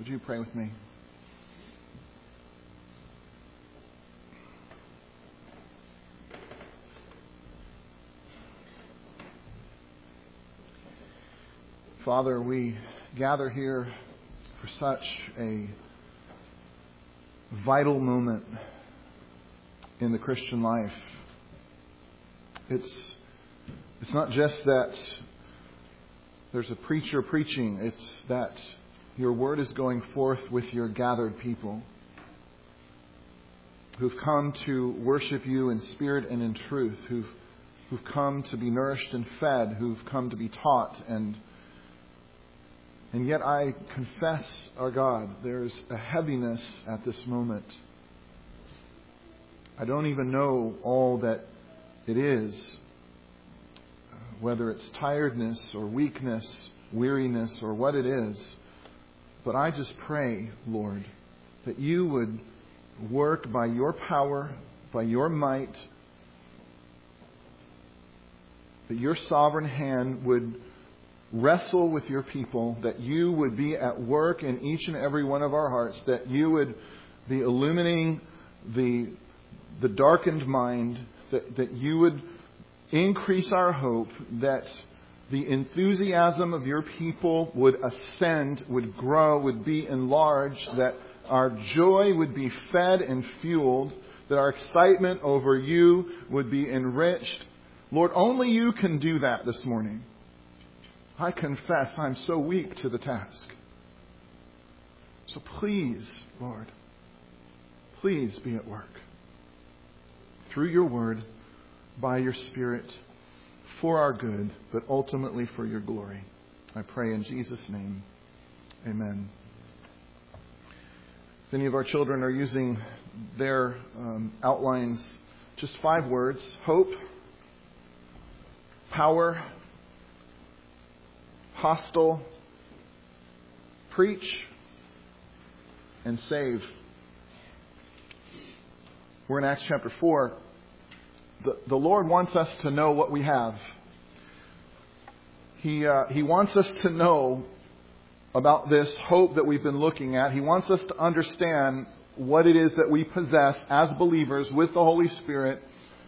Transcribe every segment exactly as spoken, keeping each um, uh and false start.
Would you pray with me? Father, we gather here for such a vital moment in the Christian life. It's it's not just that there's a preacher preaching. It's that your word is going forth with your gathered people who've come to worship you in spirit and in truth, who've who've come to be nourished and fed, who've come to be taught. And And yet I confess, our God, there's a heaviness at this moment. I don't even know all that it is, whether it's tiredness or weakness, weariness, or what it is. But I just pray, Lord, that you would work by your power, by your might, that your sovereign hand would wrestle with your people, that you would be at work in each and every one of our hearts, that you would be illuminating the, the darkened mind, that, that you would increase our hope, that the enthusiasm of your people would ascend, would grow, would be enlarged, that our joy would be fed and fueled, that our excitement over you would be enriched. Lord, only you can do that this morning. I confess I'm so weak to the task. So please, Lord, please be at work through your word, by your Spirit, for our good, but ultimately for your glory. I pray in Jesus' name. Amen. If any of our children are using their um, outlines, just five words: hope, power, hostile, preach, and save. We're in Acts chapter four. The, the Lord wants us to know what we have. He, uh, he wants us to know about this hope that we've been looking at. He wants us to understand what it is that we possess as believers with the Holy Spirit.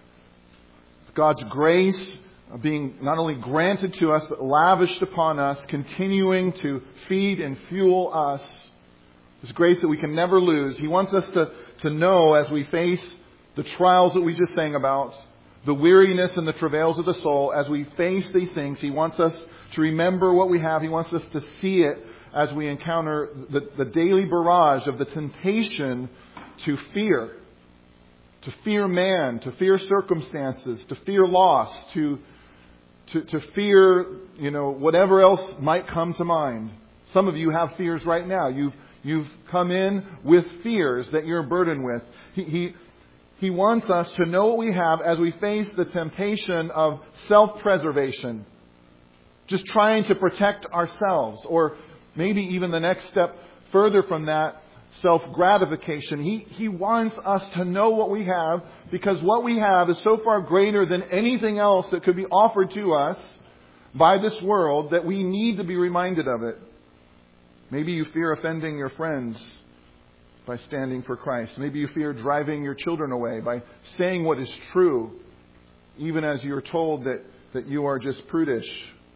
God's grace being not only granted to us, but lavished upon us, continuing to feed and fuel us. This grace that we can never lose. He wants us to, to know as we face the trials that we just sang about, the weariness and the travails of the soul, as we face these things, He wants us to remember what we have. He wants us to see it as we encounter the, the daily barrage of the temptation to fear. To fear man, to fear circumstances, to fear loss, to To, to fear, you know, whatever else might come to mind. Some of you have fears right now. You've you've come in with fears that you're burdened with. He, he he wants us to know what we have as we face the temptation of self-preservation, just trying to protect ourselves, or maybe even the next step further from that, self-gratification. He, he wants us to know what we have, because what we have is so far greater than anything else that could be offered to us by this world that we need to be reminded of it. Maybe you fear offending your friends by standing for Christ. Maybe you fear driving your children away by saying what is true, even as you're told that, that you are just prudish,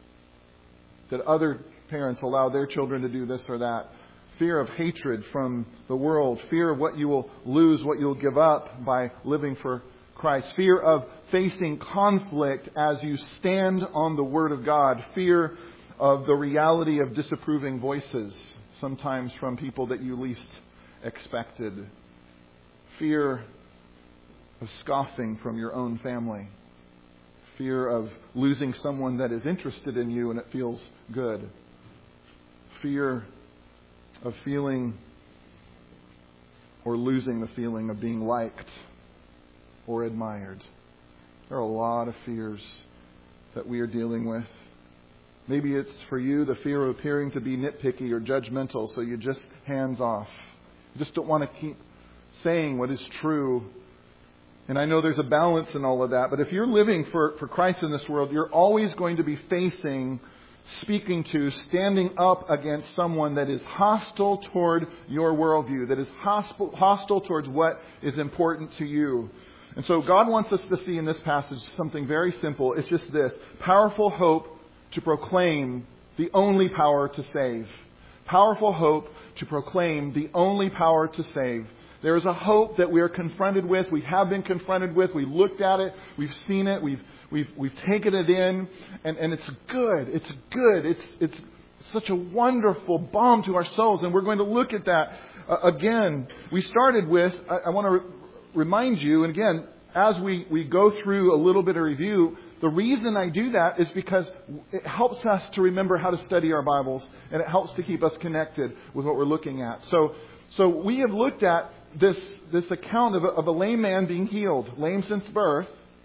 that other parents allow their children to do this or that. Fear of hatred from the world. Fear of what you will lose, what you'll give up by living for Christ. Fear of facing conflict as you stand on the Word of God. Fear of the reality of disapproving voices, sometimes from people that you least expected. Fear of scoffing from your own family. Fear of losing someone that is interested in you and it feels good. Fear of feeling or losing the feeling of being liked or admired. There are a lot of fears that we are dealing with. Maybe it's for you the fear of appearing to be nitpicky or judgmental, so you just hands off. You just don't want to keep saying what is true. And I know there's a balance in all of that, but if you're living for, for Christ in this world, you're always going to be facing speaking to, standing up against someone that is hostile toward your worldview, that is hostile, hostile towards what is important to you. And so God wants us to see in this passage something very simple. It's just this: powerful hope to proclaim the only power to save. Powerful hope to proclaim the only power to save. There is a hope that we are confronted with. We have been confronted with. We looked at it. We've seen it. We've we've we've taken it in, and, and it's good. It's good. It's it's such a wonderful balm to our souls, and we're going to look at that uh, again. We started with. I, I want to re- remind you, and again, as we we go through a little bit of review. The reason I do that is because it helps us to remember how to study our Bibles, and it helps to keep us connected with what we're looking at. So, so we have looked at this this account of a, of a lame man being healed, lame since birth,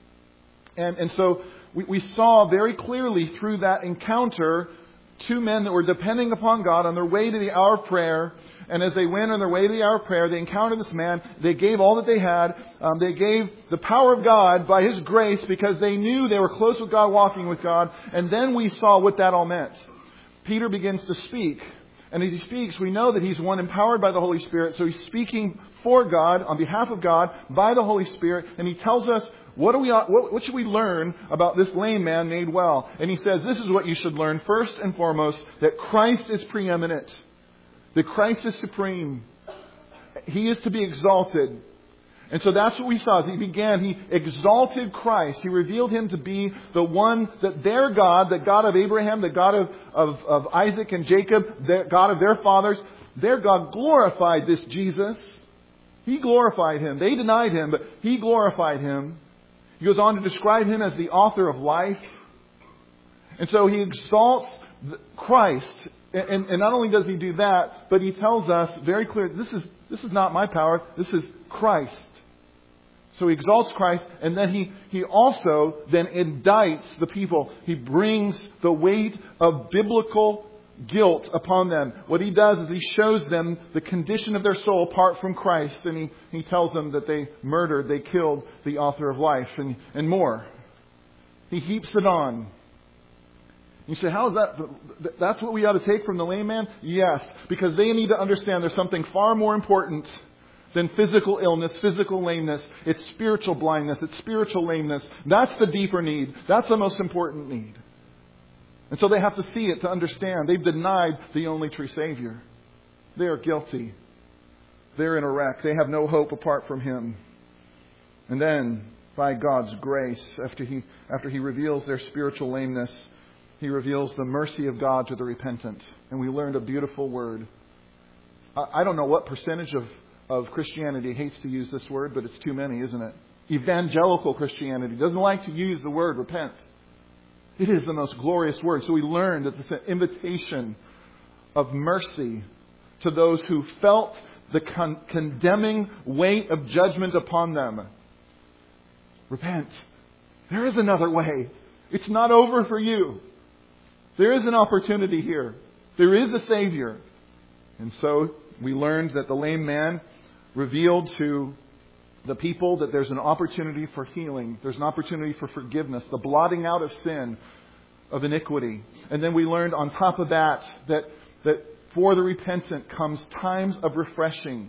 and and so we, we saw very clearly through that encounter two men that were depending upon God on their way to the hour of prayer. And as they went on their way to the hour of prayer, they encountered this man. They gave all that they had. Um, they gave the power of God by His grace because they knew they were close with God, walking with God. And then we saw what that all meant. Peter begins to speak. And as he speaks, we know that he's one empowered by the Holy Spirit. So he's speaking for God, on behalf of God, by the Holy Spirit. And he tells us, what do we, what, what should we learn about this lame man made well? And he says, this is what you should learn. First and foremost, that Christ is preeminent. That Christ is supreme. He is to be exalted. And so that's what we saw. As he began, he exalted Christ. He revealed Him to be the one that their God, the God of Abraham, the God of, of, of Isaac and Jacob, the God of their fathers, their God glorified this Jesus. He glorified Him. They denied Him, but He glorified Him. He goes on to describe Him as the author of life. And so He exalts Christ. And, and not only does He do that, but He tells us very clearly, this is, this is not my power, this is Christ. So He exalts Christ, and then He, he also then indicts the people. He brings the weight of biblical guilt upon them. What He does is He shows them the condition of their soul apart from Christ, and He, he tells them that they murdered, they killed the author of life, and, and more. He heaps it on. You say, how is that? That's what we ought to take from the lame man? Yes, because they need to understand there's something far more important than physical illness, physical lameness. It's spiritual blindness. It's spiritual lameness. That's the deeper need. That's the most important need. And so they have to see it to understand. They've denied the only true Savior. They are guilty. They're in a wreck. They have no hope apart from Him. And then, by God's grace, after He, after He reveals their spiritual lameness, He reveals the mercy of God to the repentant. And we learned a beautiful word. I don't know what percentage of, of Christianity hates to use this word, but it's too many, isn't it? Evangelical Christianity doesn't like to use the word repent. It is the most glorious word. So we learned that it's an invitation of mercy to those who felt the con- condemning weight of judgment upon them. Repent. There is another way. It's not over for you. There is an opportunity here. There is a Savior. And so we learned that the lame man revealed to the people that there's an opportunity for healing. There's an opportunity for forgiveness. The blotting out of sin, of iniquity. And then we learned on top of that, that, that for the repentant comes times of refreshing.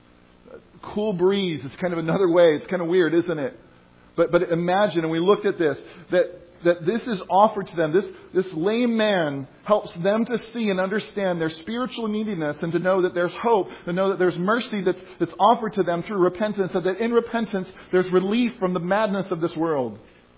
Cool breeze is kind of another way. It's kind of weird, isn't it? But, but imagine, and we looked at this, that that this is offered to them. This, this lame man helps them to see and understand their spiritual neediness and to know that there's hope, to know that there's mercy that's, that's offered to them through repentance, and that in repentance there's relief from the madness of this world,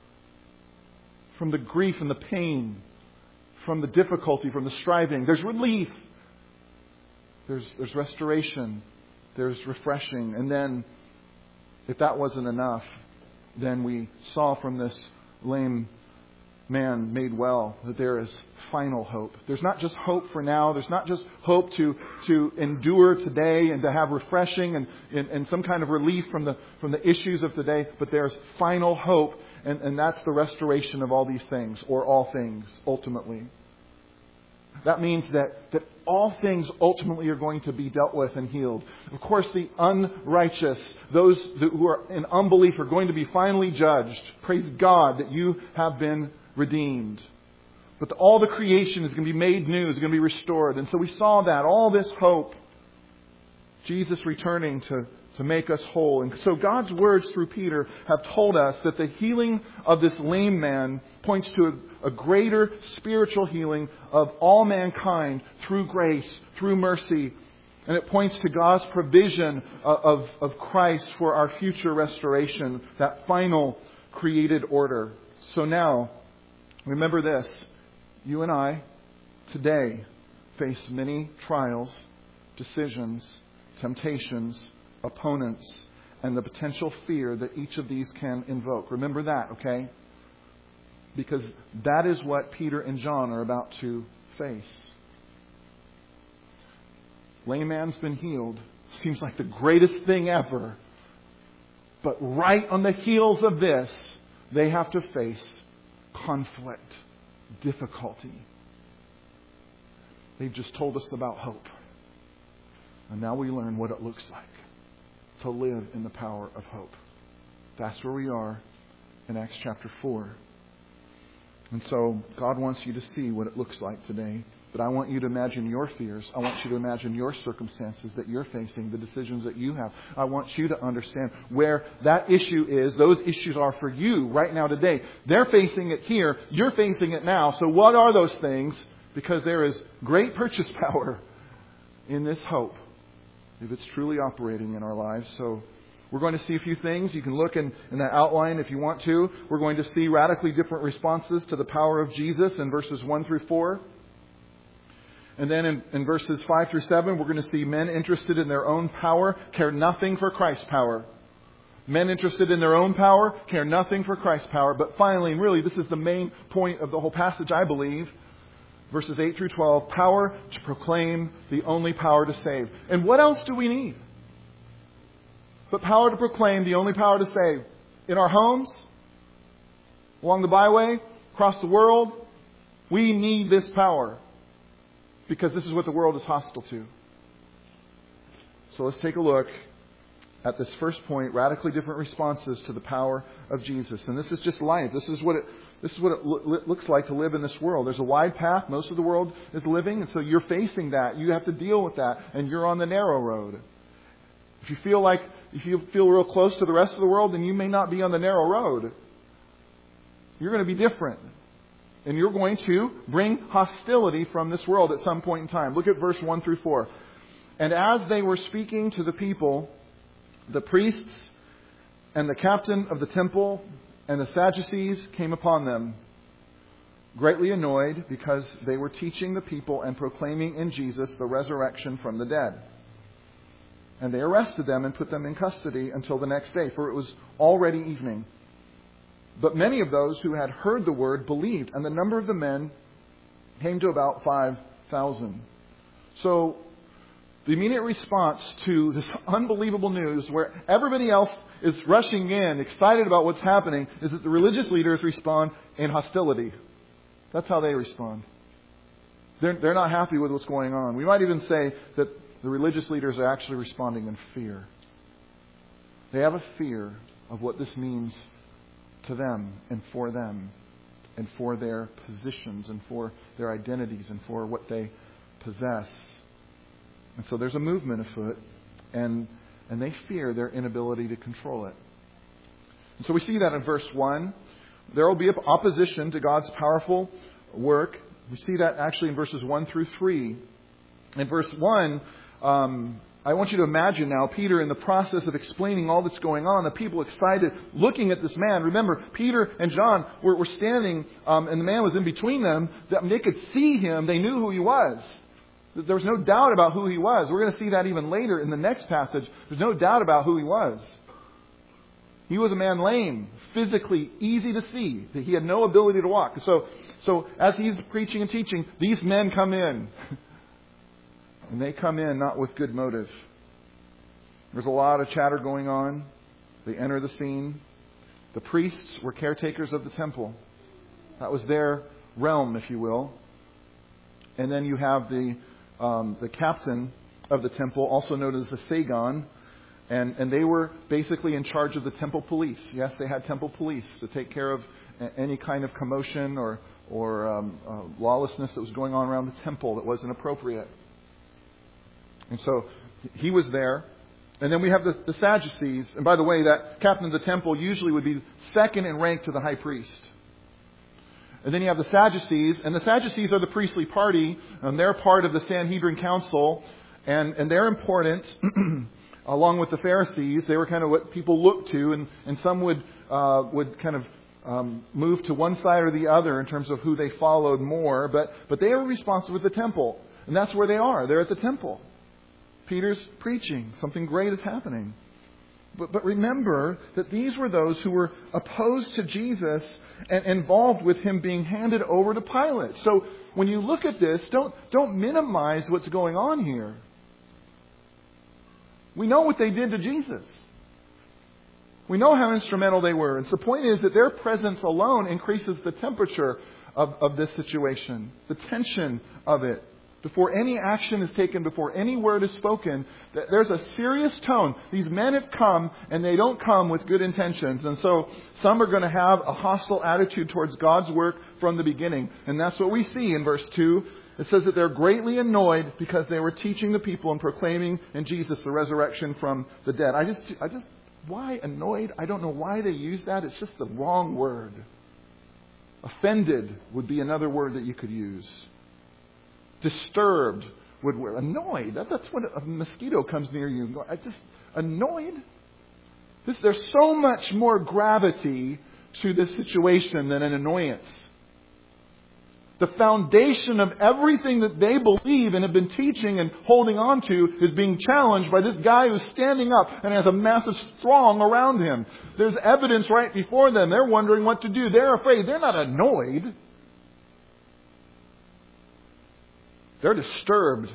from the grief and the pain, from the difficulty, from the striving. There's relief. There's, there's restoration. There's refreshing. And then, if that wasn't enough, then we saw from this lame man made well that there is final hope. There's not just hope for now. There's not just hope to to endure today and to have refreshing and, and, and some kind of relief from the from the issues of today, but there's final hope, and, and that's the restoration of all these things, or all things, ultimately. That means that, that all things ultimately are going to be dealt with and healed. Of course, the unrighteous, those who are in unbelief, are going to be finally judged. Praise God that you have been redeemed. But the, all the creation is going to be made new, is going to be restored. And so we saw that, all this hope. Jesus returning to, to make us whole. And so God's words through Peter have told us that the healing of this lame man points to a, a greater spiritual healing of all mankind through grace, through mercy. And it points to God's provision of, of, of Christ for our future restoration, that final created order. So now, remember this. You and I, today, face many trials, decisions, temptations, opponents, and the potential fear that each of these can invoke. Remember that, okay? Because that is what Peter and John are about to face. Lame man's been healed. Seems like the greatest thing ever. But right on the heels of this, they have to face conflict, difficulty. They've just told us about hope. And now we learn what it looks like to live in the power of hope. That's where we are in Acts chapter four. And so God wants you to see what it looks like today. But I want you to imagine your fears. I want you to imagine your circumstances that you're facing, the decisions that you have. I want you to understand where that issue is. Those issues are for you right now today. They're facing it here. You're facing it now. So what are those things? Because there is great purchase power in this hope, if it's truly operating in our lives. So we're going to see a few things. You can look in, in that outline if you want to. We're going to see radically different responses to the power of Jesus in verses one through four. And then in, in verses five through seven, we're going to see men interested in their own power care nothing for Christ's power. Men interested in their own power care nothing for Christ's power. But finally, and really this is the main point of the whole passage, I believe, verses eight through twelve, power to proclaim the only power to save. And what else do we need but power to proclaim the only power to save? In our homes, along the byway, across the world, we need this power. Because this is what the world is hostile to. So let's take a look at this first point, radically different responses to the power of Jesus. And this is just life. This is what it This is what it lo- looks like to live in this world. There's a wide path. Most of the world is living. And so you're facing that. You have to deal with that. And you're on the narrow road. If you feel like, if you feel real close to the rest of the world, then you may not be on the narrow road. You're going to be different. And you're going to bring hostility from this world at some point in time. Look at verse one through four. And as they were speaking to the people, the priests and the captain of the temple and the Sadducees came upon them, greatly annoyed because they were teaching the people and proclaiming in Jesus the resurrection from the dead. And they arrested them and put them in custody until the next day, for it was already evening. But many of those who had heard the word believed, and the number of the men came to about five thousand. So the immediate response to this unbelievable news, where everybody else is rushing in, excited about what's happening, is that the religious leaders respond in hostility. That's how they respond. They're, they're not happy with what's going on. We might even say that the religious leaders are actually responding in fear. They have a fear of what this means to them and for them and for their positions and for their identities and for what they possess. And so there's a movement afoot, and and they fear their inability to control it. And so we see that in verse one. There will be opposition to God's powerful work. We see that actually in verses one through three. In verse one, um, I want you to imagine now Peter in the process of explaining all that's going on, the people excited, looking at this man. Remember, Peter and John were, were standing, um, and the man was in between them. They could see him. They knew who he was. There was no doubt about who he was. We're going to see that even later in the next passage. There's no doubt about who he was. He was a man lame, physically easy to see, that he had no ability to walk. So, so as he's preaching and teaching, these men come in. And they come in not with good motive. There's a lot of chatter going on. They enter the scene. The priests were caretakers of the temple. That was their realm, if you will. And then you have the um, the captain of the temple, also known as the Sagon. And, and they were basically in charge of the temple police. Yes, they had temple police to take care of any kind of commotion or, or um, uh, lawlessness that was going on around the temple that wasn't appropriate. And so he was there. And then we have the, the Sadducees. And by the way, that captain of the temple usually would be second in rank to the high priest. And then you have the Sadducees. And the Sadducees are the priestly party. And they're part of the Sanhedrin Council. And, and they're important. Along with the Pharisees, they were kind of what people looked to. And, and some would, uh, would kind of um, move to one side or the other in terms of who they followed more. But, but they are responsible for the temple. And that's where they are. They're at the temple. Peter's preaching. Something great is happening. But, but remember that these were those who were opposed to Jesus and involved with him being handed over to Pilate. So when you look at this, don't, don't minimize what's going on here. We know what they did to Jesus. We know how instrumental they were. And so the point is that their presence alone increases the temperature of, of this situation, the tension of it. Before any action is taken, before any word is spoken, there's a serious tone. These men have come, and they don't come with good intentions. And so some are going to have a hostile attitude towards God's work from the beginning. And that's what we see in verse two. It says that they're greatly annoyed because they were teaching the people and proclaiming in Jesus the resurrection from the dead. I just, I just, why annoyed? I don't know why they use that. It's just the wrong word. Offended would be another word that you could use. Disturbed would wear. Annoyed. That, that's when a mosquito comes near you. I just annoyed. This, there's so much more gravity to this situation than an annoyance. The foundation of everything that they believe and have been teaching and holding on to is being challenged by this guy who's standing up and has a massive throng around him. There's evidence right before them. They're wondering what to do. They're afraid. They're not annoyed. They're disturbed.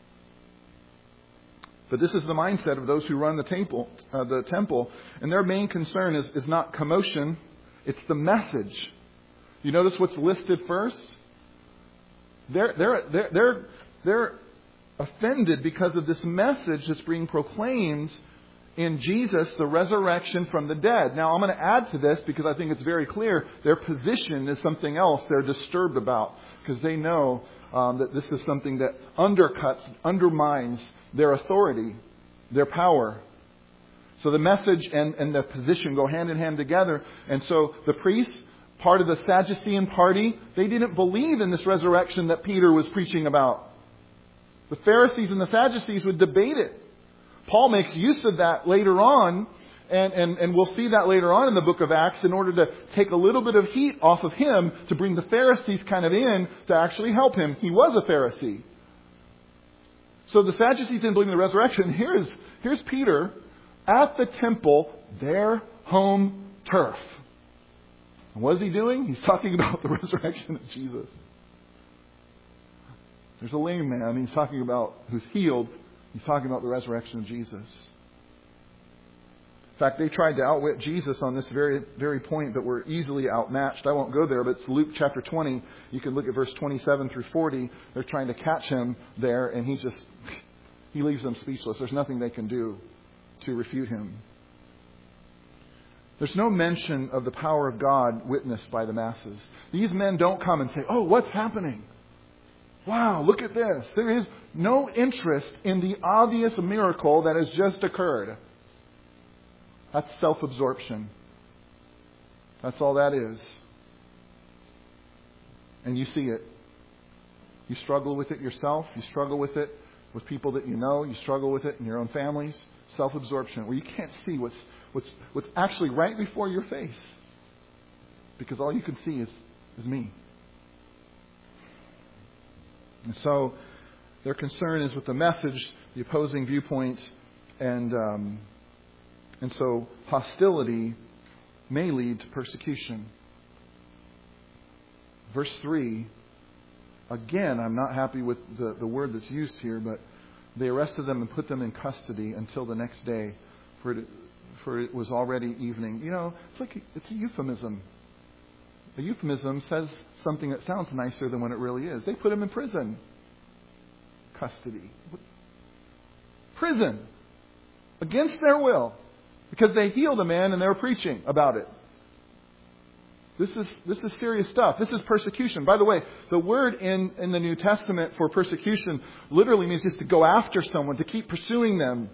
But this is the mindset of those who run the temple. Uh, the temple, and their main concern is, is not commotion; it's the message. You notice what's listed first. They're they're they're they're they're offended because of this message that's being proclaimed in Jesus, the resurrection from the dead. Now, I'm going to add to this because I think it's very clear. Their position is something else they're disturbed about because they know um, that this is something that undercuts, undermines their authority, their power. So the message and, and the position go hand in hand together. And so the priests, part of the Sadducean party, they didn't believe in this resurrection that Peter was preaching about. The Pharisees and the Sadducees would debate it. Paul makes use of that later on, and, and, and we'll see that later on in the book of Acts in order to take a little bit of heat off of him to bring the Pharisees kind of in to actually help him. He was a Pharisee. So the Sadducees didn't believe in the resurrection. Here's, here's Peter at the temple, their home turf. And what is he doing? He's talking about the resurrection of Jesus. There's a lame man he's talking about who's healed. He's talking about the resurrection of Jesus. In fact, they tried to outwit Jesus on this very very point, but were easily outmatched. I won't go there, but it's Luke chapter twenty. You can look at verse twenty-seven through forty. They're trying to catch him there, and he just, he leaves them speechless. There's nothing they can do to refute him. There's no mention of the power of God witnessed by the masses. These men don't come and say, oh, what's happening? Wow, look at this. There is no interest in the obvious miracle that has just occurred. That's self-absorption. That's all that is. And you see it. You struggle with it yourself. You struggle with it with people that you know. You struggle with it in your own families. Self-absorption, where you can't see what's what's what's actually right before your face. Because all you can see is, is me. And so their concern is with the message, the opposing viewpoint, and um, and so hostility may lead to persecution. Verse three, again, I'm not happy with the, the word that's used here, but they arrested them and put them in custody until the next day, for it, for it was already evening. You know, it's like it's a euphemism. A euphemism says something that sounds nicer than what it really is. They put him in prison. Custody. Prison. Against their will. Because they healed a man and they were preaching about it. This is this is serious stuff. This is persecution. By the way, the word in, in the New Testament for persecution literally means just to go after someone, to keep pursuing them.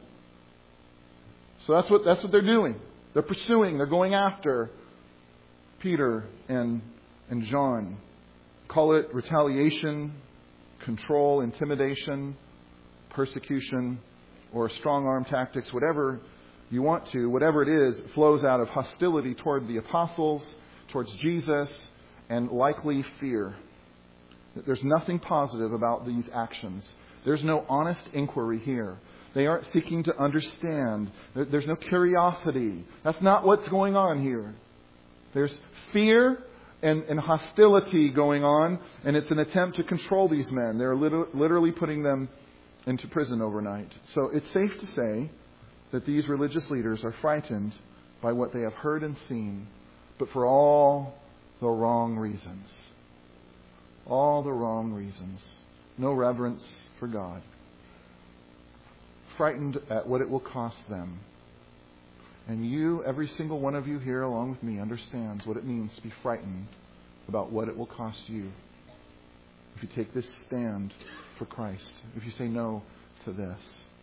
So that's what that's what they're doing. They're pursuing, they're going after Peter and and John. Call it retaliation, control, intimidation, persecution, or strong arm tactics, whatever you want to, whatever it is, flows out of hostility toward the apostles, towards Jesus, and likely fear. There's nothing positive about these actions. There's no honest inquiry here. They aren't seeking to understand. There's no curiosity. That's not what's going on here. There's fear and, and hostility going on, and it's an attempt to control these men. They're literally putting them into prison overnight. So it's safe to say that these religious leaders are frightened by what they have heard and seen, but for all the wrong reasons. All the wrong reasons. No reverence for God. Frightened at what it will cost them. And you, every single one of you here along with me, understands what it means to be frightened about what it will cost you if you take this stand for Christ, if you say no to this.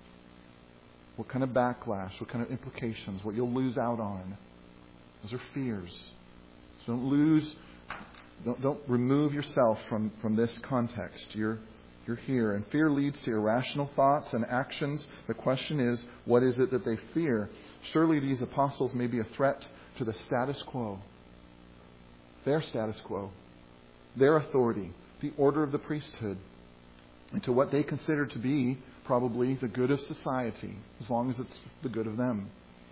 What kind of backlash, what kind of implications, what you'll lose out on. Those are fears. So don't lose, don't, don't remove yourself from, from this context. You're, you're here. And fear leads to irrational thoughts and actions. The question is, what is it that they fear? Surely these apostles may be a threat to the status quo. Their status quo. Their authority. The order of the priesthood. And to what they consider to be probably the good of society, as long as it's the good of them.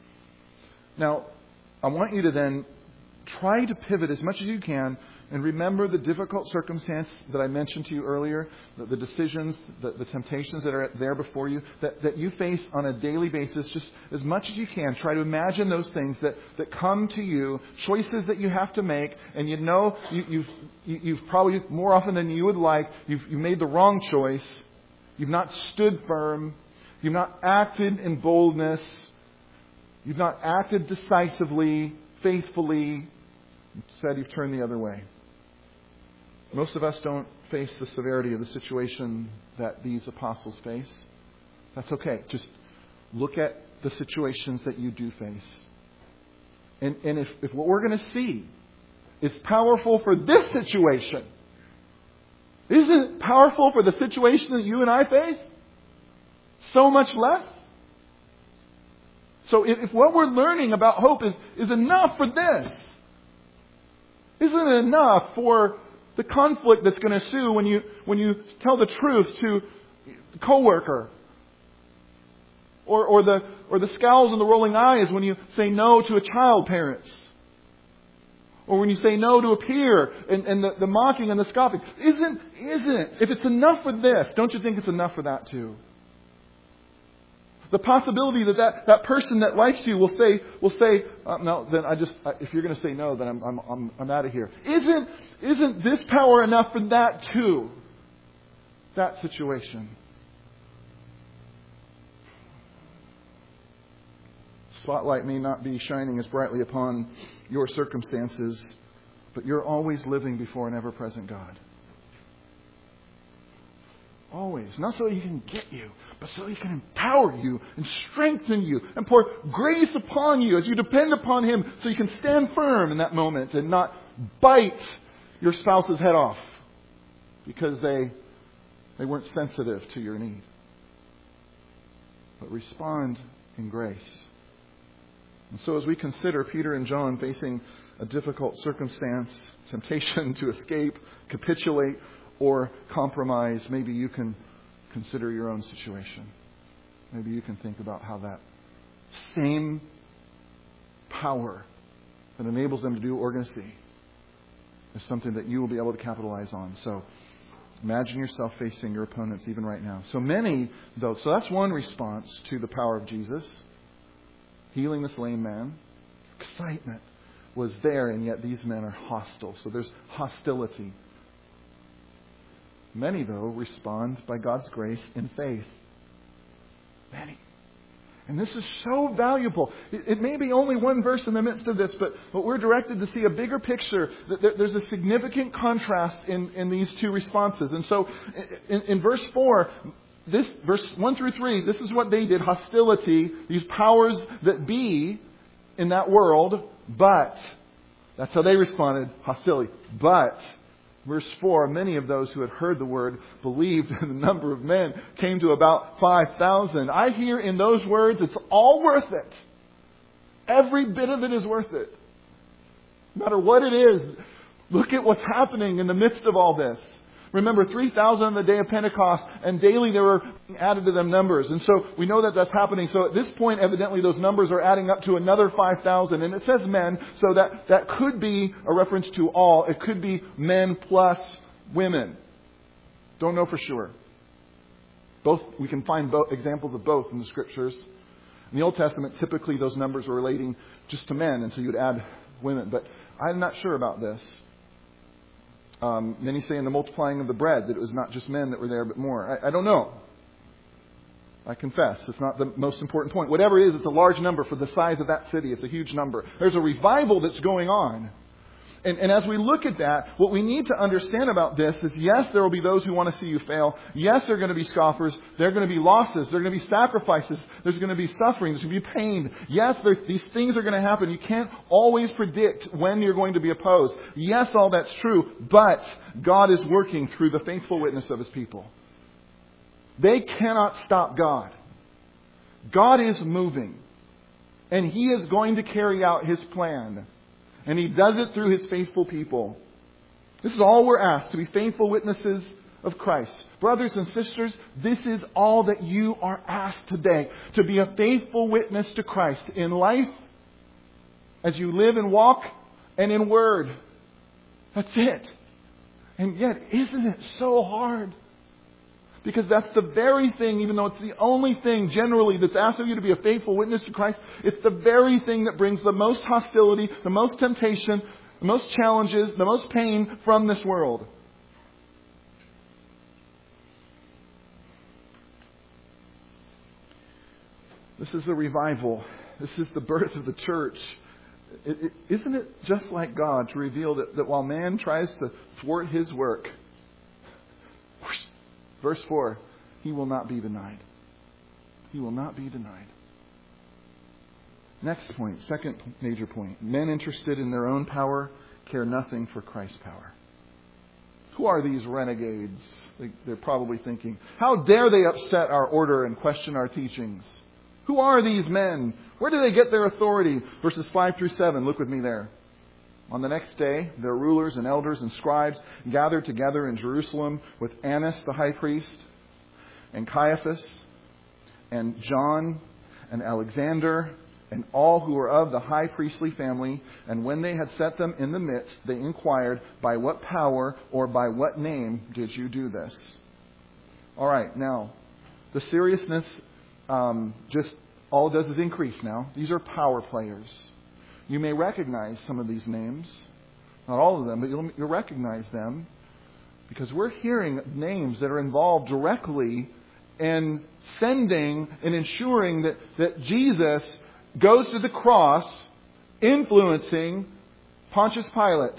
Now, I want you to then try to pivot as much as you can and remember the difficult circumstance that I mentioned to you earlier, the, the decisions, the, the temptations that are there before you, that, that you face on a daily basis. Just as much as you can, try to imagine those things that, that come to you, choices that you have to make, and you know you, you've, you, you've probably, more often than you would like, you've, you've made the wrong choice. You've not stood firm. You've not acted in boldness. You've not acted decisively, faithfully. Instead, you've turned the other way. Most of us don't face the severity of the situation that these apostles face. That's okay. Just look at the situations that you do face. And, and if, if what we're going to see is powerful for this situation, isn't it powerful for the situation that you and I face? So much less. So if, if what we're learning about hope is, is enough for this, isn't it enough for the conflict that's going to ensue when you when you tell the truth to a coworker? Or, or the or the scowls and the rolling eyes when you say no to a child parents? Or when you say no to a peer and, and the, the mocking and the scoffing. Isn't, isn't, if it's enough for this, don't you think it's enough for that too? The possibility that that, that person that likes you will say, will say, uh, no, then I just, if you're going to say no, then I'm, I'm, I'm, I'm out of here. Isn't, isn't this power enough for that too? That situation. Spotlight may not be shining as brightly upon your circumstances, but you're always living before an ever-present God. Always. Not so He can get you, but so He can empower you and strengthen you and pour grace upon you as you depend upon Him, so you can stand firm in that moment and not bite your spouse's head off because they, they weren't sensitive to your need. But respond in grace. And so as we consider Peter and John facing a difficult circumstance, temptation to escape, capitulate, or compromise, maybe you can consider your own situation. Maybe you can think about how that same power that enables them to do what we're going to see is something that you will be able to capitalize on. So imagine yourself facing your opponents even right now. So many, though, so that's one response to the power of Jesus. Healing this lame man. Excitement was there, and yet these men are hostile. So there's hostility. Many, though, respond by God's grace in faith. Many. And this is so valuable. It, it may be only one verse in the midst of this, but, but we're directed to see a bigger picture. That there's a significant contrast in, in these two responses. And so in, in verse four, this verse one through three, this is what they did. Hostility, these powers that be in that world, but that's how they responded. Hostility. But verse four, many of those who had heard the word believed, and the number of men came to about five thousand. I hear in those words, it's all worth it. Every bit of it is worth it. No matter what it is, look at what's happening in the midst of all this. Remember, three thousand on the day of Pentecost, and daily there were added to them numbers. And so we know that that's happening. So at this point, evidently, those numbers are adding up to another five thousand. And it says men, so that, that could be a reference to all. It could be men plus women. Don't know for sure. Both, we can find both, examples of both in the Scriptures. In the Old Testament, typically those numbers were relating just to men, and so you'd add women. But I'm not sure about this. Um, many say in the multiplying of the bread that it was not just men that were there, but more. I, I don't know. I confess, it's not the most important point. Whatever it is, it's a large number for the size of that city. It's a huge number. There's a revival that's going on. And, and as we look at that, what we need to understand about this is, yes, there will be those who want to see you fail. Yes, there are going to be scoffers. There are going to be losses. There are going to be sacrifices. There's going to be suffering. There's going to be pain. Yes, there, these things are going to happen. You can't always predict when you're going to be opposed. Yes, all that's true. But God is working through the faithful witness of His people. They cannot stop God. God is moving. And He is going to carry out His plan. And He does it through His faithful people. This is all we're asked, to be faithful witnesses of Christ. Brothers and sisters, this is all that you are asked today. To be a faithful witness to Christ in life, as you live and walk, and in word. That's it. And yet, isn't it so hard? Because that's the very thing, even though it's the only thing generally that's asked of you to be a faithful witness to Christ, it's the very thing that brings the most hostility, the most temptation, the most challenges, the most pain from this world. This is a revival. This is the birth of the church. It, it, isn't it just like God to reveal that, that while man tries to thwart His work, verse four, He will not be denied. He will not be denied. Next point, second major point. Men interested in their own power care nothing for Christ's power. Who are these renegades? They're probably thinking, how dare they upset our order and question our teachings? Who are these men? Where do they get their authority? Verses five through seven. Look with me there. On the next day, their rulers and elders and scribes gathered together in Jerusalem with Annas the high priest, and Caiaphas, and John, and Alexander, and all who were of the high priestly family. And when they had set them in the midst, they inquired, by what power or by what name did you do this? All right, now, the seriousness um, just all it does is increase now. These are power players. You may recognize some of these names. Not all of them, but you'll, you'll recognize them. Because we're hearing names that are involved directly in sending and ensuring that, that Jesus goes to the cross, influencing Pontius Pilate.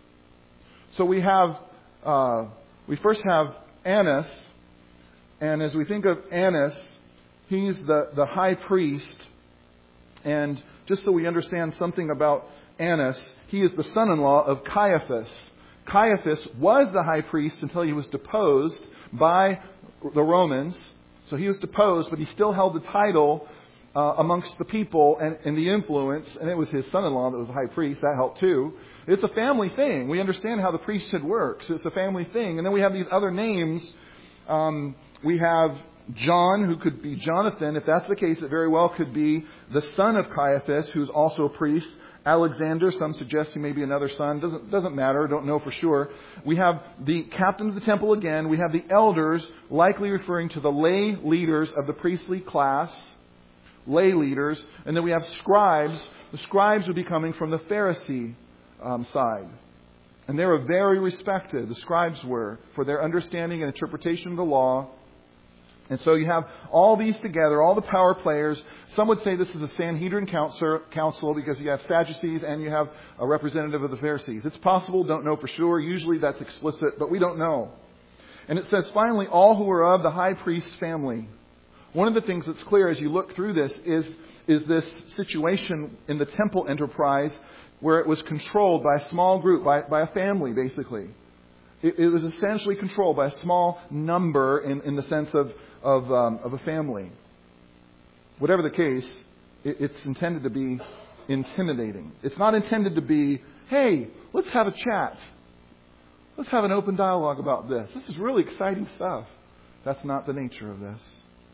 So we have, uh, we first have Annas. And as we think of Annas, he's the, the high priest. And just so we understand something about Annas, he is the son-in-law of Caiaphas. Caiaphas was the high priest until he was deposed by the Romans. So he was deposed, but he still held the title uh, amongst the people and, and the influence. And it was his son-in-law that was the high priest. That helped too. It's a family thing. We understand how the priesthood works. It's a family thing. And then we have these other names. Um, we have John, who could be Jonathan. If that's the case, it very well could be the son of Caiaphas, who's also a priest. Alexander, some suggest he may be another son. Doesn't doesn't matter. Don't know for sure. We have the captain of the temple again. We have the elders, likely referring to the lay leaders of the priestly class. Lay leaders. And then we have scribes. The scribes would be coming from the Pharisee um, side. And they were very respected. The scribes were, for their understanding and interpretation of the law. And so you have all these together, all the power players. Some would say this is a Sanhedrin council because you have Sadducees and you have a representative of the Pharisees. It's possible, don't know for sure. Usually that's explicit, but we don't know. And it says, finally, all who are of the high priest's family. One of the things that's clear as you look through this is, is this situation in the temple enterprise where it was controlled by a small group, by, by a family, basically. It, it was essentially controlled by a small number in, in the sense of, of, um, of a family. Whatever the case, it, it's intended to be intimidating. It's not intended to be, hey, let's have a chat. Let's have an open dialogue about this. This is really exciting stuff. That's not the nature of this.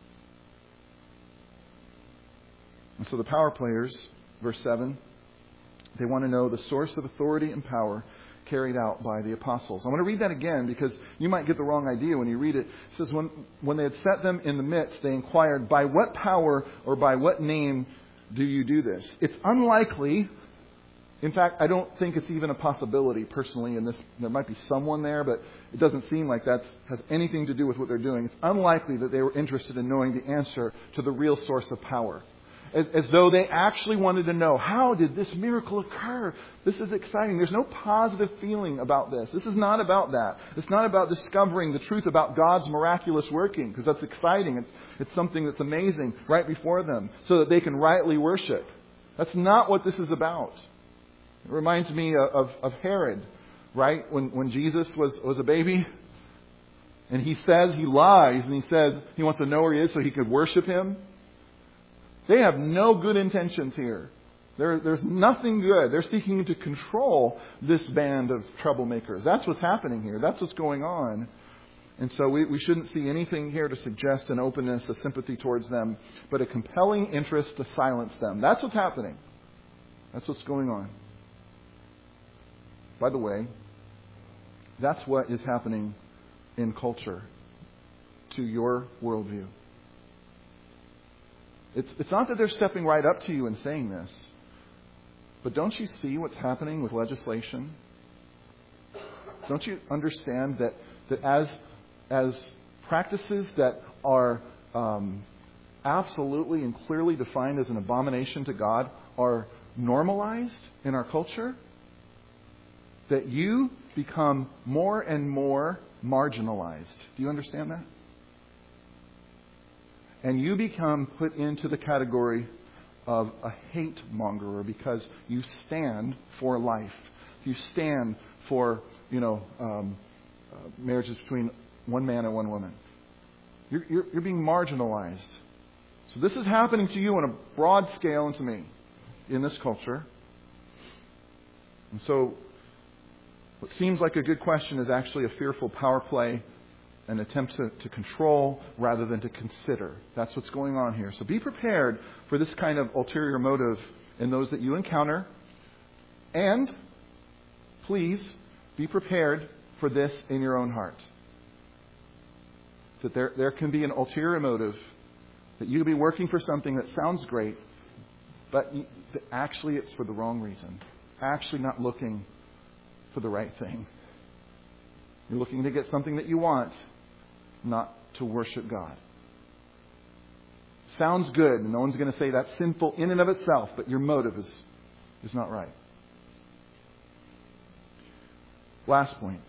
And so the power players, verse seven, they want to know the source of authority and power carried out by the apostles. I want to read that again because you might get the wrong idea when you read it. It says, when, when they had set them in the midst, they inquired, by what power or by what name do you do this? It's unlikely. In fact, I don't think it's even a possibility personally in this. There might be someone there, but it doesn't seem like that has anything to do with what they're doing. It's unlikely that they were interested in knowing the answer to the real source of power. As, as though they actually wanted to know, how did this miracle occur? This is exciting. There's no positive feeling about this. This is not about that. It's not about discovering the truth about God's miraculous working, because that's exciting. It's, it's something that's amazing right before them so that they can rightly worship. That's not what this is about. It reminds me of, of Herod, right? When, when Jesus was, was a baby. And he says, he lies, and he says he wants to know where he is so he could worship him. They have no good intentions here. There, there's nothing good. They're seeking to control this band of troublemakers. That's what's happening here. That's what's going on. And so we, we shouldn't see anything here to suggest an openness, a sympathy towards them, but a compelling interest to silence them. That's what's happening. That's what's going on. By the way, that's what is happening in culture to your worldview. It's, it's not that they're stepping right up to you and saying this, but don't you see what's happening with legislation? Don't you understand that, that as, as practices that are um, absolutely and clearly defined as an abomination to God are normalized in our culture, that you become more and more marginalized? Do you understand that? And you become put into the category of a hate mongerer because you stand for life. You stand for, you know, um, uh, marriages between one man and one woman. You're, you're, you're being marginalized. So this is happening to you on a broad scale and to me in this culture. And so what seems like a good question is actually a fearful power play, an attempt to, to control rather than to consider. That's what's going on here. So be prepared for this kind of ulterior motive in those that you encounter. And please be prepared for this in your own heart. That there, there can be an ulterior motive, that you could be working for something that sounds great, but that actually it's for the wrong reason. Actually not looking for the right thing. You're looking to get something that you want, not to worship God. Sounds good, and no one's going to say that's sinful in and of itself, but your motive is, is not right. Last point.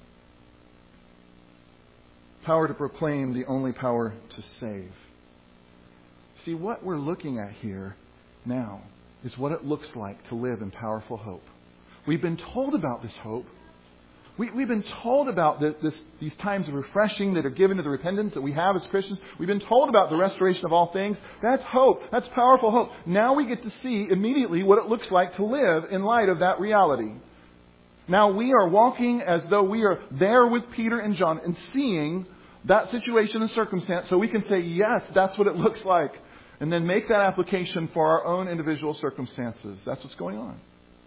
Power to proclaim, the only power to save. See, what we're looking at here now is what it looks like to live in powerful hope. We've been told about this hope. We, we've been told about this, this, these times of refreshing that are given to the repentance that we have as Christians. We've been told about the restoration of all things. That's hope. That's powerful hope. Now we get to see immediately what it looks like to live in light of that reality. Now we are walking as though we are there with Peter and John and seeing that situation and circumstance so we can say, yes, that's what it looks like. And then make that application for our own individual circumstances. That's what's going on.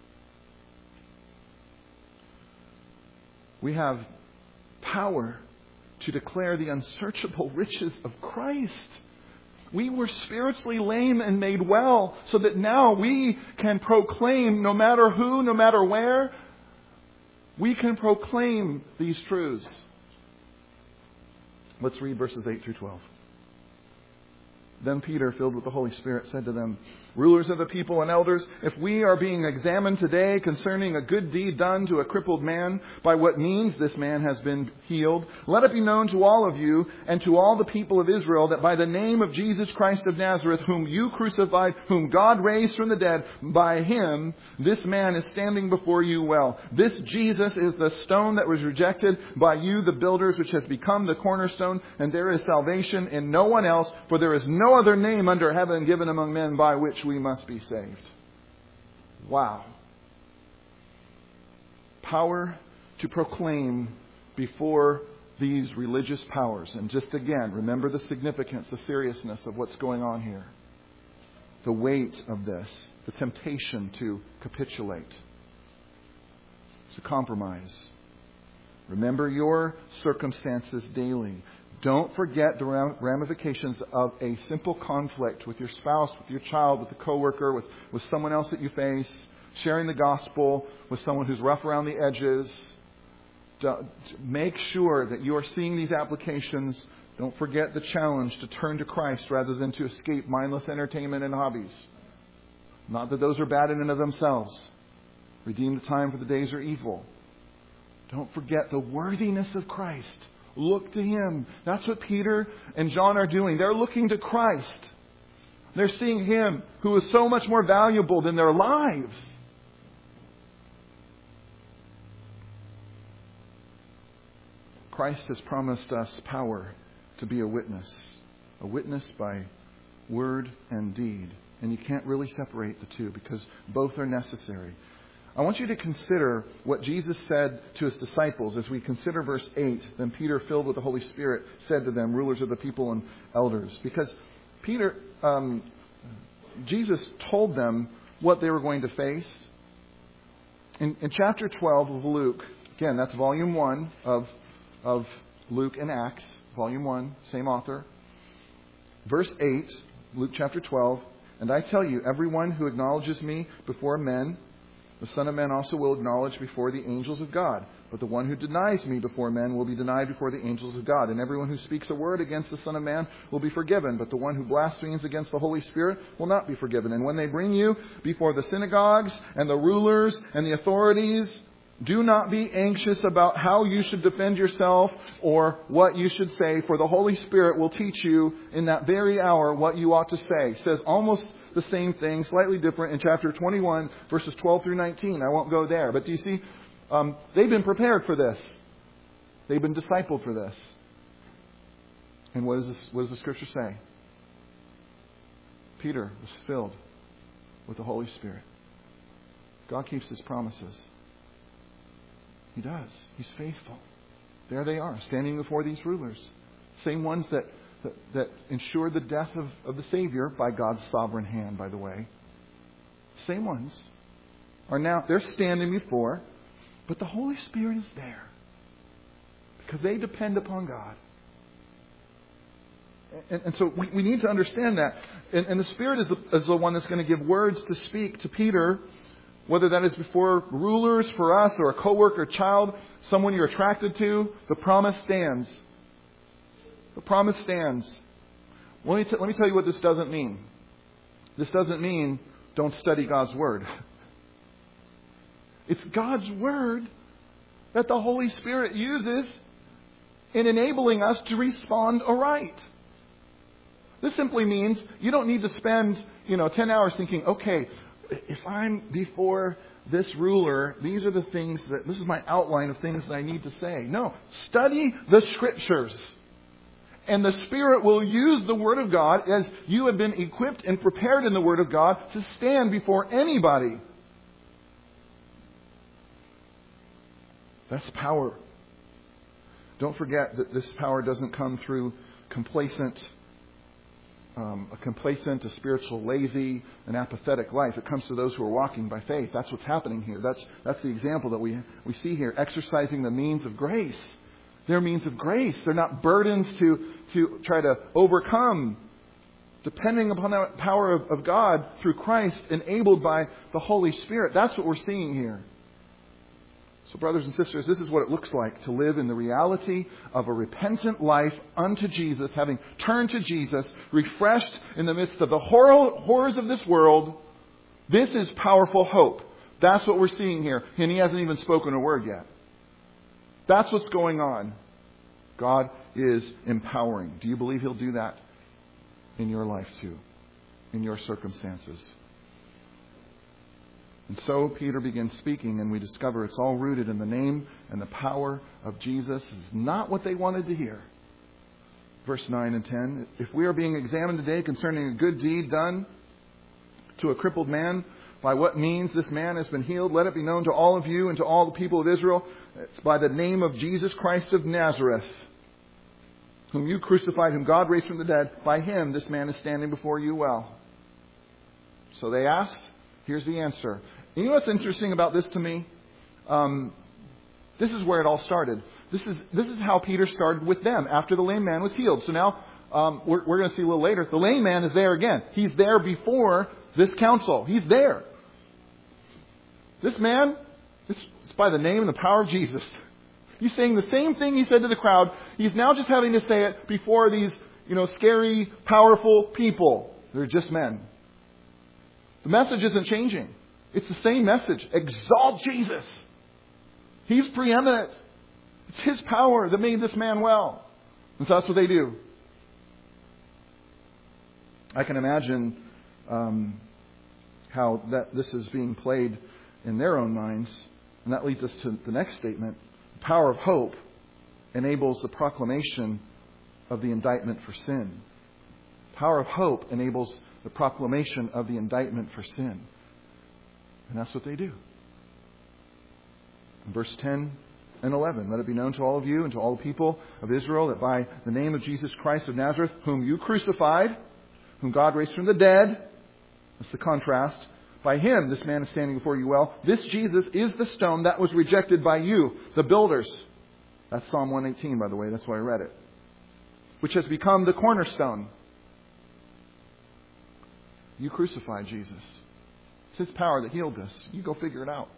We have power to declare the unsearchable riches of Christ. We were spiritually lame and made well so that now we can proclaim, no matter who, no matter where, we can proclaim these truths. Let's read verses eight through twelve. Then Peter, filled with the Holy Spirit, said to them, "Rulers of the people and elders, if we are being examined today concerning a good deed done to a crippled man, by what means this man has been healed, let it be known to all of you and to all the people of Israel that by the name of Jesus Christ of Nazareth, whom you crucified, whom God raised from the dead, by him this man is standing before you well. This Jesus is the stone that was rejected by you, the builders, which has become the cornerstone, and there is salvation in no one else, for there is no other name under heaven given among men by which we must be saved." Wow. Power to proclaim before these religious powers. And just again, remember the significance, the seriousness of what's going on here. The weight of this, the temptation to capitulate, to compromise. Remember your circumstances daily. Don't forget the ramifications of a simple conflict with your spouse, with your child, with a coworker, with, with someone else that you face, sharing the gospel with someone who's rough around the edges. Make sure that you are seeing these applications. Don't forget the challenge to turn to Christ rather than to escape mindless entertainment and hobbies. Not that those are bad in and of themselves. Redeem the time, for the days are evil. Don't forget the worthiness of Christ. Look to Him. That's what Peter and John are doing. They're looking to Christ. They're seeing Him who is so much more valuable than their lives. Christ has promised us power to be a witness. A witness by word and deed. And you can't really separate the two because both are necessary. I want you to consider what Jesus said to His disciples as we consider verse eight. Then Peter, filled with the Holy Spirit, said to them, "Rulers of the people and elders." Because Peter, um, Jesus told them what they were going to face. In, in chapter twelve of Luke, again, that's volume one of, of Luke and Acts, volume one, same author. Verse eight, Luke chapter twelve, "And I tell you, everyone who acknowledges me before men, the Son of Man also will acknowledge before the angels of God. But the one who denies me before men will be denied before the angels of God. And everyone who speaks a word against the Son of Man will be forgiven. But the one who blasphemes against the Holy Spirit will not be forgiven. And when they bring you before the synagogues and the rulers and the authorities, do not be anxious about how you should defend yourself or what you should say, for the Holy Spirit will teach you in that very hour what you ought to say." It says almost the same thing, slightly different in chapter twenty-one, verses twelve through nineteen. I won't go there. But do you see, um, they've been prepared for this. They've been discipled for this. And what, is this, what does the Scripture say? Peter was filled with the Holy Spirit. God keeps His promises. He does. He's faithful. There they are, standing before these rulers. Same ones that, that, that ensured the death of, of the Savior by God's sovereign hand, by the way. Same ones are now, they're standing before, but the Holy Spirit is there. Because they depend upon God. And, and so we, we need to understand that. And, and the Spirit is the, is the one that's going to give words to speak to Peter, whether that is before rulers, for us, or a coworker, child, someone you're attracted to. The promise stands. The promise stands. Let me, t- let me tell you what this doesn't mean. This doesn't mean don't study God's Word. It's God's Word that the Holy Spirit uses in enabling us to respond aright. This simply means you don't need to spend, you know, ten hours thinking, okay, if I'm before this ruler, these are the things that, this is my outline of things that I need to say. No, study the Scriptures. And the Spirit will use the Word of God as you have been equipped and prepared in the Word of God to stand before anybody. That's power. Don't forget that this power doesn't come through complacent Um, a complacent, a spiritual lazy, an apathetic life. It comes to those who are walking by faith. That's what's happening here. That's that's the example that we we see here. Exercising the means of grace. They're means of grace. They're not burdens to, to try to overcome. Depending upon the power of, of God through Christ, enabled by the Holy Spirit. That's what we're seeing here. So brothers and sisters, this is what it looks like to live in the reality of a repentant life unto Jesus, having turned to Jesus, refreshed in the midst of the horror, horrors of this world. This is powerful hope. That's what we're seeing here. And he hasn't even spoken a word yet. That's what's going on. God is empowering. Do you believe He'll do that in your life too? In your circumstances? And so Peter begins speaking, and we discover it's all rooted in the name and the power of Jesus. It's not what they wanted to hear. Verse nine and ten. If we are being examined today concerning a good deed done to a crippled man, by what means this man has been healed, let it be known to all of you and to all the people of Israel. It's by the name of Jesus Christ of Nazareth, whom you crucified, whom God raised from the dead. By Him this man is standing before you well. So they asked. Here's the answer. You know what's interesting about this to me? Um, this is where it all started. This is this is how Peter started with them after the lame man was healed. So now um, we're, we're going to see a little later. The lame man is there again. He's there before this council. He's there. This man, it's, it's by the name and the power of Jesus. He's saying the same thing he said to the crowd. He's now just having to say it before these, you know, scary, powerful people. They're just men. The message isn't changing. It's the same message. Exalt Jesus. He's preeminent. It's His power that made this man well. And so that's what they do. I can imagine um, how that this is being played in their own minds. And that leads us to the next statement. The power of hope enables the proclamation of the indictment for sin. The power of hope enables the proclamation of the indictment for sin. And that's what they do. In verse ten and eleven, let it be known to all of you and to all the people of Israel that by the name of Jesus Christ of Nazareth, whom you crucified, whom God raised from the dead, that's the contrast, by Him this man is standing before you well. This Jesus is the stone that was rejected by you, the builders. That's Psalm one eighteen, by the way. That's why I read it. Which has become the cornerstone. You crucified Jesus. It's His power that healed us. You go figure it out.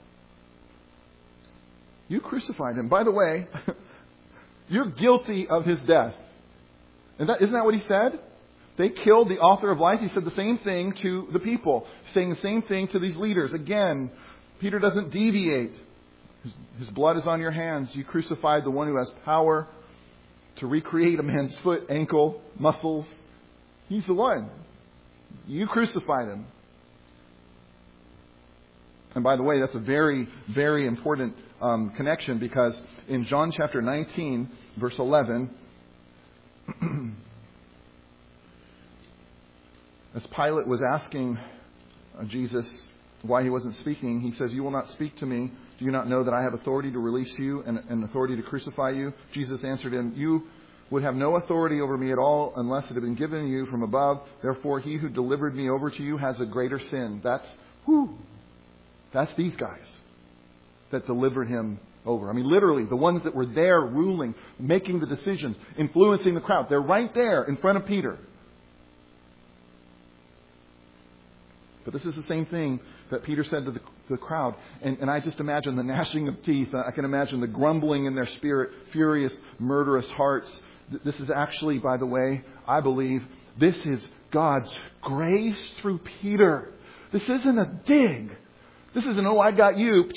You crucified Him. By the way, you're guilty of His death. And that, isn't that what He said? They killed the author of life. He said the same thing to the people. Saying the same thing to these leaders. Again, Peter doesn't deviate. His, his blood is on your hands. You crucified the one who has power to recreate a man's foot, ankle, muscles. He's the one. You crucified Him. And by the way, that's a very, very important um, connection, because in John chapter nineteen, verse eleven, as Pilate was asking uh, Jesus why He wasn't speaking, He says, "You will not speak to me. Do you not know that I have authority to release you and, and authority to crucify you?" Jesus answered him, "You would have no authority over me at all unless it had been given you from above. Therefore, he who delivered me over to you has a greater sin." That's, whew, that's these guys that delivered Him over. I mean, literally, the ones that were there ruling, making the decisions, influencing the crowd. They're right there in front of Peter. But this is the same thing that Peter said to the, the crowd. And, and I just imagine the gnashing of teeth. I can imagine the grumbling in their spirit, furious, murderous hearts. This is actually, by the way, I believe, this is God's grace through Peter. This isn't a dig. This isn't, "Oh, I got you."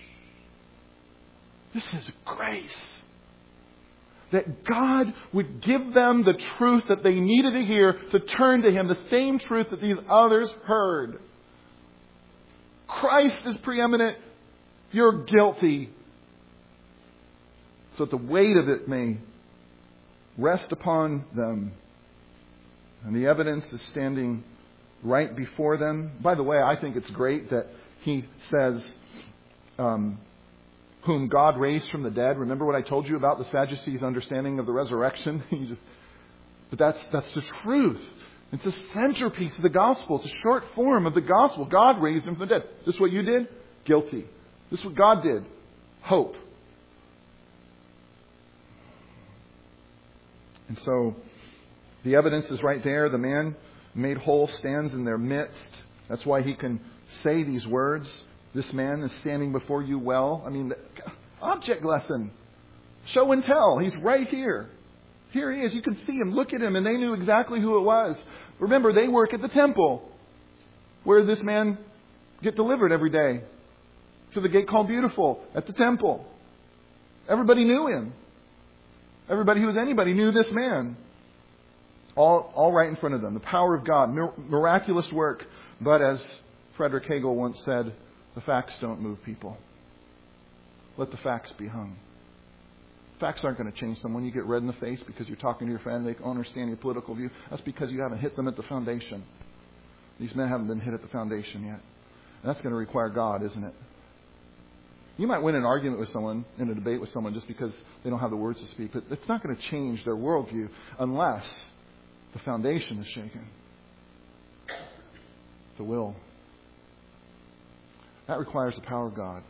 This is grace. That God would give them the truth that they needed to hear to turn to Him, the same truth that these others heard. Christ is preeminent. You're guilty. So that the weight of it may rest upon them. And the evidence is standing right before them. By the way, I think it's great that he says, um, whom God raised from the dead. Remember what I told you about the Sadducees' understanding of the resurrection? just, but that's that's the truth. It's a centerpiece of the gospel. It's a short form of the gospel. God raised Him from the dead. This is what you did? Guilty. This is what God did. Hope. And so the evidence is right there. The man made whole stands in their midst. That's why he can say these words. This man is standing before you well. I mean, Object lesson. Show and tell. He's right here. Here he is. You can see him. Look at him. And they knew exactly who it was. Remember, they work at the temple where this man get delivered every day. To the gate called Beautiful at the temple. Everybody knew him. Everybody who was anybody knew this man. All, all right in front of them. The power of God. Mir- miraculous work. But as Frederick Hegel once said, the facts don't move people. Let the facts be hung. Facts aren't going to change someone. You get red in the face because you're talking to your friend. They don't understand your political view. That's because you haven't hit them at the foundation. These men haven't been hit at the foundation yet. And that's going to require God, isn't it? You might win an argument with someone, in a debate with someone, just because they don't have the words to speak. But it's not going to change their worldview unless the foundation is shaken. The will. That requires the power of God.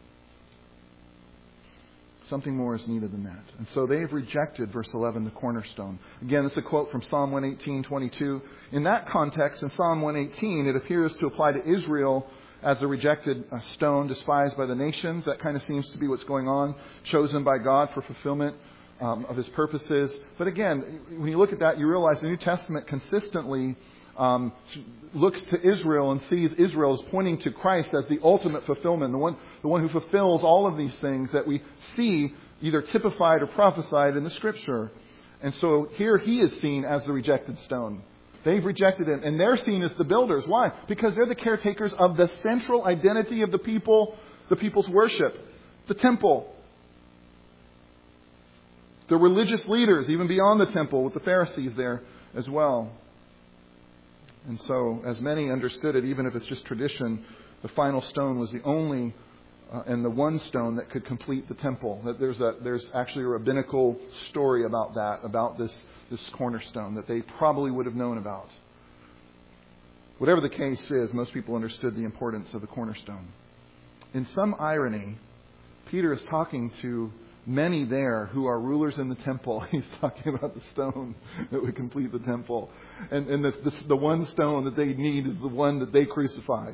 Something more is needed than that. And so they've rejected, verse eleven, the cornerstone. Again, this is a quote from Psalm one eighteen, twenty-two. In that context, in Psalm one eighteen, it appears to apply to Israel as a rejected uh, stone, despised by the nations. That kind of seems to be what's going on. Chosen by God for fulfillment um, of His purposes. But again, when you look at that, you realize the New Testament consistently um, looks to Israel and sees Israel as pointing to Christ as the ultimate fulfillment, the one, the one who fulfills all of these things that we see either typified or prophesied in the Scripture. And so here He is seen as the rejected stone. They've rejected Him, and they're seen as the builders. Why? Because they're the caretakers of the central identity of the people, the people's worship, the temple. The religious leaders, even beyond the temple, with the Pharisees there as well. And so, as many understood it, even if it's just tradition, the final stone was the only uh, and the one stone that could complete the temple. That there's a there's actually a rabbinical story about that, about this this cornerstone that they probably would have known about. Whatever the case is, most people understood the importance of the cornerstone. In some irony, Peter is talking to many there who are rulers in the temple. He's talking about the stone that would complete the temple. And, and the, the, the one stone that they need is the one that they crucified.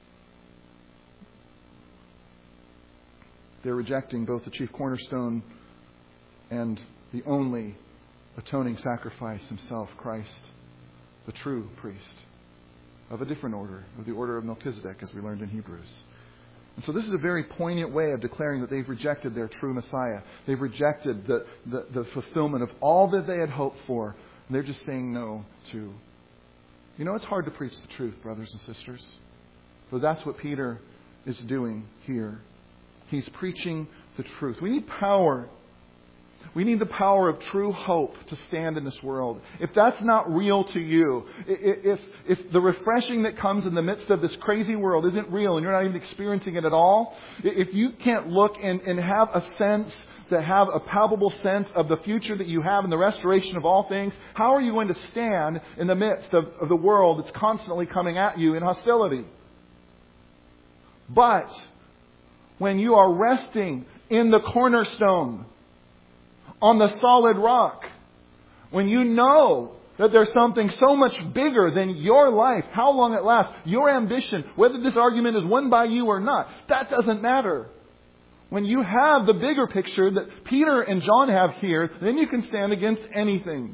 They're rejecting both the chief cornerstone and the only atoning sacrifice Himself, Christ, the true priest of a different order, of the order of Melchizedek, as we learned in Hebrews. And so this is a very poignant way of declaring that they've rejected their true Messiah. They've rejected the, the, the fulfillment of all that they had hoped for. And they're just saying no to. You know, it's hard to preach the truth, brothers and sisters. But that's what Peter is doing here. He's preaching the truth. We need power. We need the power of true hope to stand in this world. If that's not real to you, if, if the refreshing that comes in the midst of this crazy world isn't real and you're not even experiencing it at all, if you can't look and, and have a sense, to have a palpable sense of the future that you have in the restoration of all things, how are you going to stand in the midst of, of the world that's constantly coming at you in hostility? But when you are resting in the cornerstone, on the solid rock, when you know that there's something so much bigger than your life, how long it lasts, your ambition, whether this argument is won by you or not, that doesn't matter. When you have the bigger picture that Peter and John have here, then you can stand against anything.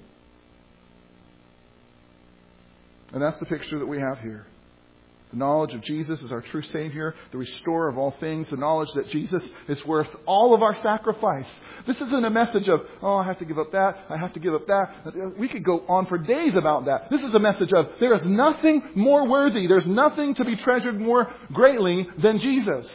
And that's the picture that we have here. The knowledge of Jesus as our true Savior, the restorer of all things, the knowledge that Jesus is worth all of our sacrifice. This isn't a message of, oh, I have to give up that, I have to give up that. We could go on for days about that. This is a message of, there is nothing more worthy, there's nothing to be treasured more greatly than Jesus.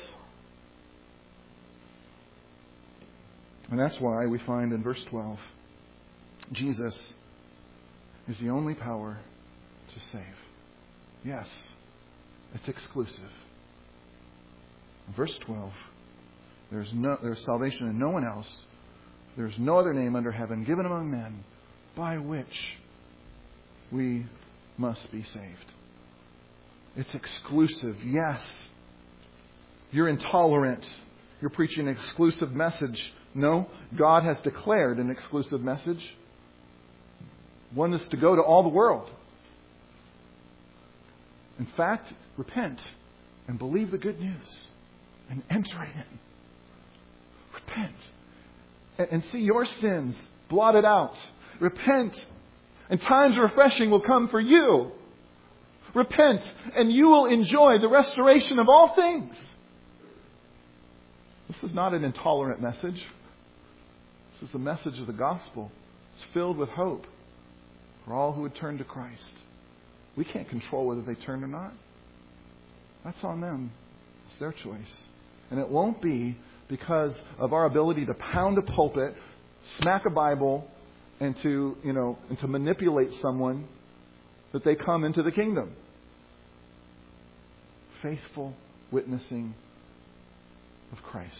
And that's why we find in verse twelve, Jesus is the only power to save. Yes. It's exclusive. Verse twelve. There's no there's salvation in no one else. There's no other name under heaven given among men by which we must be saved. It's exclusive. Yes. You're intolerant. You're preaching an exclusive message. No, God has declared an exclusive message. One that's to go to all the world. In fact, repent and believe the good news and enter in. Repent. And, and see your sins blotted out. Repent. And times of refreshing will come for you. Repent, and you will enjoy the restoration of all things. This is not an intolerant message. This is the message of the gospel. It's filled with hope for all who would turn to Christ. We can't control whether they turn or not. That's on them. It's their choice. And it won't be because of our ability to pound a pulpit, smack a Bible, and to, you know, and to manipulate someone that they come into the kingdom. Faithful witnessing of Christ.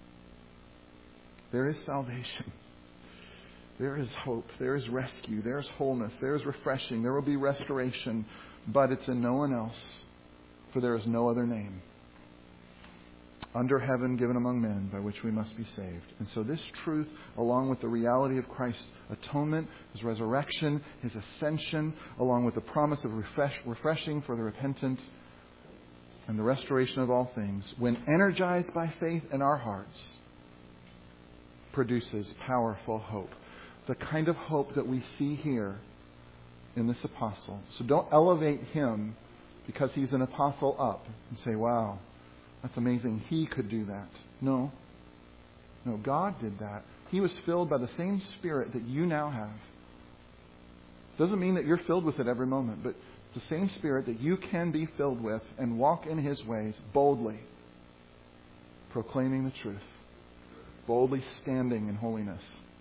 There is salvation. There is hope. There is rescue. There is wholeness. There is refreshing. There will be restoration. But it's in no one else. For there is no other name under heaven given among men by which we must be saved. And so this truth, along with the reality of Christ's atonement, His resurrection, His ascension, along with the promise of refresh, refreshing for the repentant and the restoration of all things, when energized by faith in our hearts, produces powerful hope. The kind of hope that we see here in this apostle. So don't elevate him because he's an apostle up and say, wow, that's amazing. He could do that. No. No, God did that. He was filled by the same Spirit that you now have. Doesn't mean that you're filled with it every moment, but it's the same Spirit that you can be filled with and walk in His ways boldly, proclaiming the truth, boldly standing in holiness,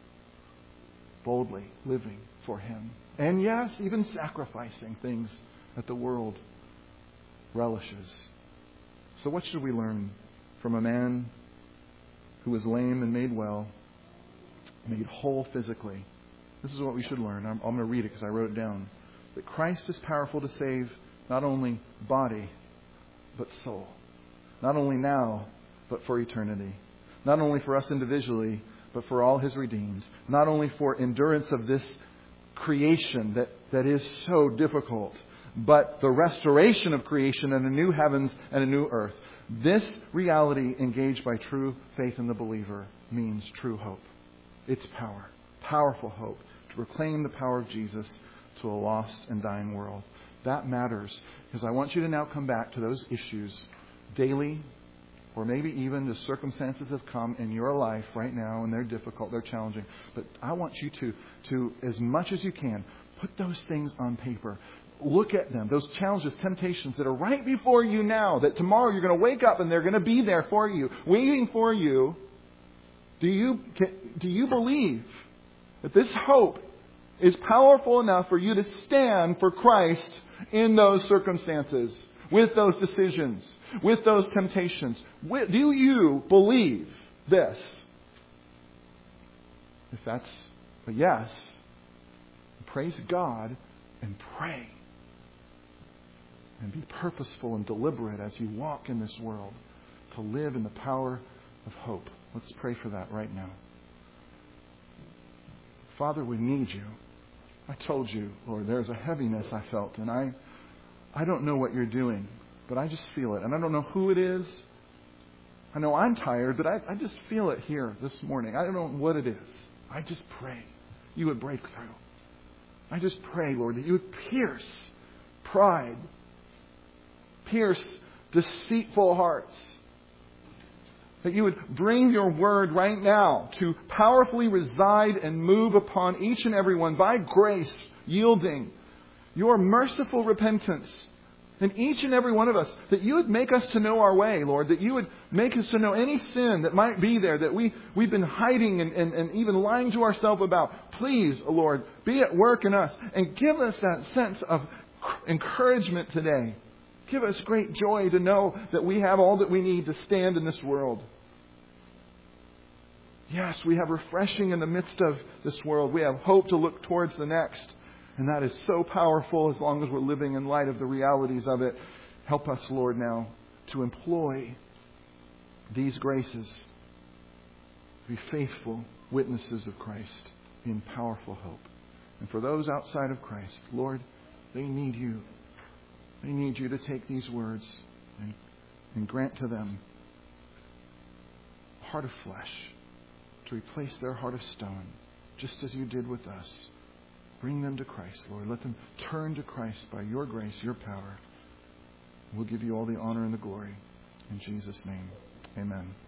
boldly living for Him. And yes, even sacrificing things that the world relishes. So what should we learn from a man who was lame and made well, made whole physically? This is what we should learn. I'm, I'm going to read it because I wrote it down. That Christ is powerful to save not only body, but soul. Not only now, but for eternity. Not only for us individually, but for all His redeemed. Not only for endurance of this creation that, that is so difficult, but the restoration of creation and a new heavens and a new earth. This reality engaged by true faith in the believer means true hope. It's power. Powerful hope to proclaim the power of Jesus to a lost and dying world. That matters because I want you to now come back to those issues daily, or maybe even the circumstances have come in your life right now and they're difficult, they're challenging. But I want you to, to as much as you can, put those things on paper. Look at them, those challenges, temptations that are right before you now, that tomorrow you're going to wake up and they're going to be there for you, waiting for you. Do you, do you believe that this hope is powerful enough for you to stand for Christ in those circumstances, with those decisions, with those temptations? Do you believe this? If that's a yes, praise God and pray. And be purposeful and deliberate as you walk in this world to live in the power of hope. Let's pray for that right now. Father, we need You. I told You, Lord, there's a heaviness I felt, and I I don't know what You're doing, but I just feel it. And I don't know who it is. I know I'm tired, but I, I just feel it here this morning. I don't know what it is. I just pray You would break through. I just pray, Lord, that You would pierce pride, pierce deceitful hearts, that You would bring Your word right now to powerfully reside and move upon each and every one by grace, yielding Your merciful repentance in each and every one of us, that You would make us to know our way, Lord, that You would make us to know any sin that might be there, that we, we've been hiding and, and, and even lying to ourselves about. Please, Lord, be at work in us and give us that sense of encouragement today. Give us great joy to know that we have all that we need to stand in this world. Yes, we have refreshing in the midst of this world. We have hope to look towards the next. And that is so powerful as long as we're living in light of the realities of it. Help us, Lord, now to employ these graces, be faithful witnesses of Christ in powerful hope. And for those outside of Christ, Lord, they need You. They need You to take these words and, and grant to them a heart of flesh, to replace their heart of stone, just as you did with us. Bring them to Christ, Lord. Let them turn to Christ by your grace, your power. We'll give you all the honor and the glory. In Jesus' name, amen.